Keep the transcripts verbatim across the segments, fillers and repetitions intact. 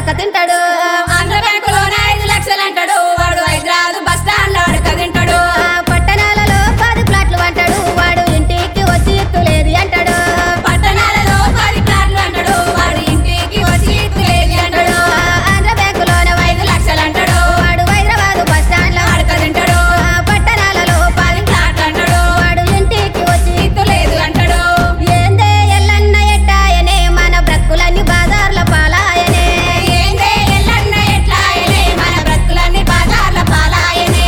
అడక తింటాడు ఆంధ్ర బ్యాంకులోనే ఐదు లక్షలు అంటాడు వాడు హైదరాబాద్ బస్ స్టాండ్ లో అడక తింటాడు పట్టణాలలో పది ప్లాట్లు అంటాడు వాడు ఇంటికి వచ్చి ఎత్తులేది అంటాడు పట్టణాలలో పది ప్లాట్లు అంటాడు వాడు ఇంటికి వచ్చి ఎత్తులేది అంటాడు ఆంధ్ర బ్యాంకులోనే ఐదు లక్షలు అంటాడు వాడు హైదరాబాద్ బస్ స్టాండ్ లో అడక తింటాడు పట్టణాలలో పది ప్లాట్లు అంటాడు వాడు ఇంటికి వచ్చి ఎత్తులేదు అంటాడు ఏందే ఎల్లన్న ఎట్టాయనే మన బ్రతుకులన్నీ బాజార్ల పాలాయనే ఏందే ఎల్లన్న ఎట్లాయనే మన బ్రతుకులన్నీ బాజార్ల పాలాయనే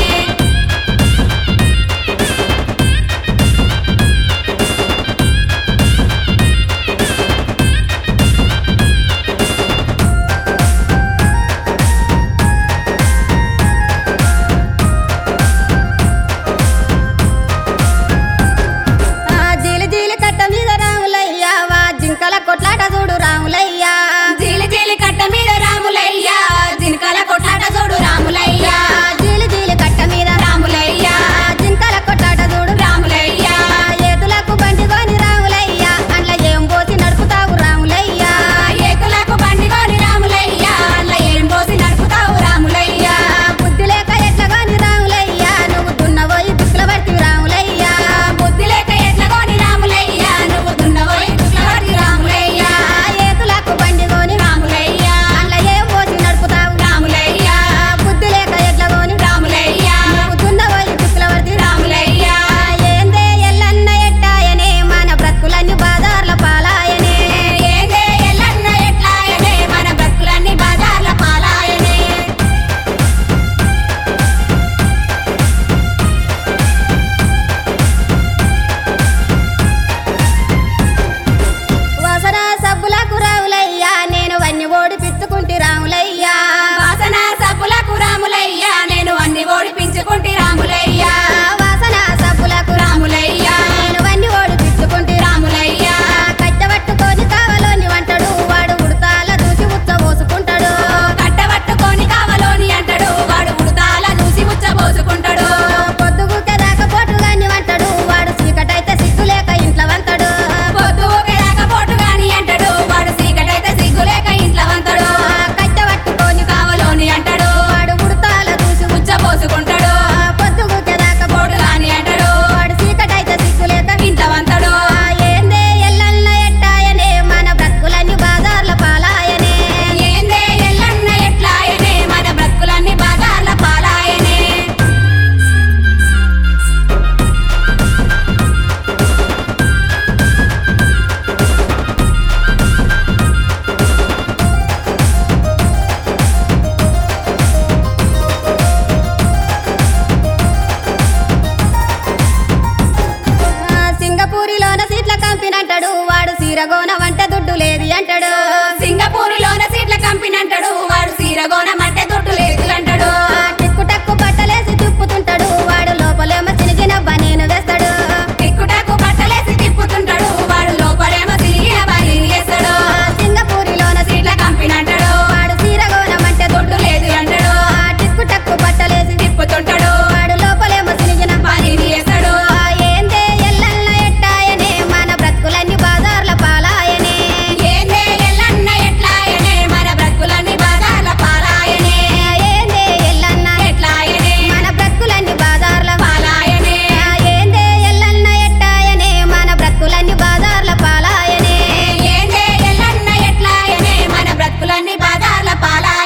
ఆ జీలి జీలి కట్ట మీద రాములయ్యా వా జింకల కొట్లాట చూడు రాములయ్యా జీలి జీలి కట్ట మీద రాములయ్య జినకల కొట్లాట చూడు రాములయ్య జీలి జీలి కట్ట మీద రాములయ్య జింకల కొట్లాట చూడు రాములయ్య ఏతులకు బండి కొని రాములయ్యా అండ్ల ఏం పోసి నడుపుతావు రాములయ్యా ఏకులకు బండి కొని రాములయ్య అలా ఏం పోసి నడుపుతావు రాములయ్య బుద్ధి లేక ఎట్ల కొని రాములయ్యా నువ్వు దున్నబోయి దుక్కుల పడితే రాములయ్యా బుద్ధి లేక ఎట్ల కొని రాములయ్య నువ్వు దున్నబోయి దుఃఖపడి రాములయ్య ఏతులకు బండి కొని రాములయ్య అండ్ల ఏం పోసి నడుపుతావు రాములయ్య బుద్ధి లేక ఎట్ల కొని రాములయ్య నువ్వు దున్నబోయి దుక్కుల పడితే రాములయ్య ఏందే ఎల్లన్న ఎట్టాయనే మన బ్రతుకులన్నీ బాజార్ల పాలాయనే ఏందే ఎల్లన్న ఎట్లాయనే మన బ్రతుకులన్నీ బజార్ల పాలాయనే వాసన సబ్బులకు రాములయ్యా నేను వన్ని ఓడి పిచ్చుకుంటి రాములయ్యా వాసన సబ్బులకు రాములయ్య నేను అన్ని ఓడిపించుకుంటి రాములయ్య వాసన సబ్బులకు రాములయ్య నేను వన్ని ఓడి పిచ్చుకుంటి రాములయ్య కట్టబట్టుకొని కావలోని వంటడు వాడు ఉడతాల దూసి ఉచ్చ పోసుకుంటాడు కట్టబట్టుకొని కావలోని అంటాడు వాడు ఉడతాల చూసి ఉచ్చబోసుకుంటాడు పొద్దుగుకే దాకపోటు గాని వంటడు వాడు చీకటైతే సిగ్గులేక ఇంట్లో వంతడు పొద్దుకే రాకపోటు గాని అంటాడు వాడు సీకటైతే సిగ్గులేక ఇంట్లో వంతాడు కట్టబట్టుకొని కావలోని అంటాడు వాడు ఉడతాల దూసి ఉచ్చ ఉచ్చబోసుకుంటాడు పొద్దుగుకే దాకపోటు పోటు గాని అంటాడు వాడు చీకటైతే సిగ్గులేక ఇంట్లో వంతాడు ఏందే ఎల్లన్న ఎట్టాయనే మన బ్రతుకులన్నీ బాజార్ల పాలాయనే ఏందే ఎల్లన్న ఎట్లాయనే మన బ్రతుకులన్నీ బజార్ల పాలాయనే ఆ, సింగపూరిలోన సీట్ల కంపినంటాడు వాడు సీరగోన వంట దుడ్డు లేది అంటాడు సింగపూరులోన సీట్ల కంపెనీ అంటాడు వాడు సీరగోన మట్టె తొట్టు లేదు అంటాడు ఆ, టిక్కు టక్కు బట్టలేసి తిప్పుతుంటాడు వాడు లోపలేమో చినిగిన బనీను వేస్తాడు టిక్కుటాకు బట్టలేసి తిప్పుతుంటాడు వాడు లోపలేమో తిరిగిన బలిని వేస్తాడు ఆ, సింగపూరిలోన సీట్ల కంపెనీ అంటాడు వాడు సీరగోన వంట తొట్టు దుడ్డు లేదు అంటాడు ఆ, టిక్కు టక్కు బట్టలేసి తిప్పుతుంటాడు వాడు లోపలేమో చినిగిన బలిని వేస్తాడు ఆ, ఏందే ఎల్లన్న ఎట్టాయనే మన బ్రతుకులన్నీ బాజార్ల పాలాయనే ఏందే ఎల్లన్న ఎట్లాయనే మన బ్రతుకులన్నీ బజార్ల పాలాయనే ఏందే ఎల్లన్న ఎట్లాయనే మన బ్రతుకులన్నీ బాజార్ల పాలాయనే ఆ, ఏందే ఎల్లన్న ఎట్టాయనే మన బ్రతుకులన్నీ బాజార్ల పాలాయనే ఏందే ఎల్లన్న ఎట్లాయనే మన బ్రతుకులన్నీ బజార్ల పాలాయనే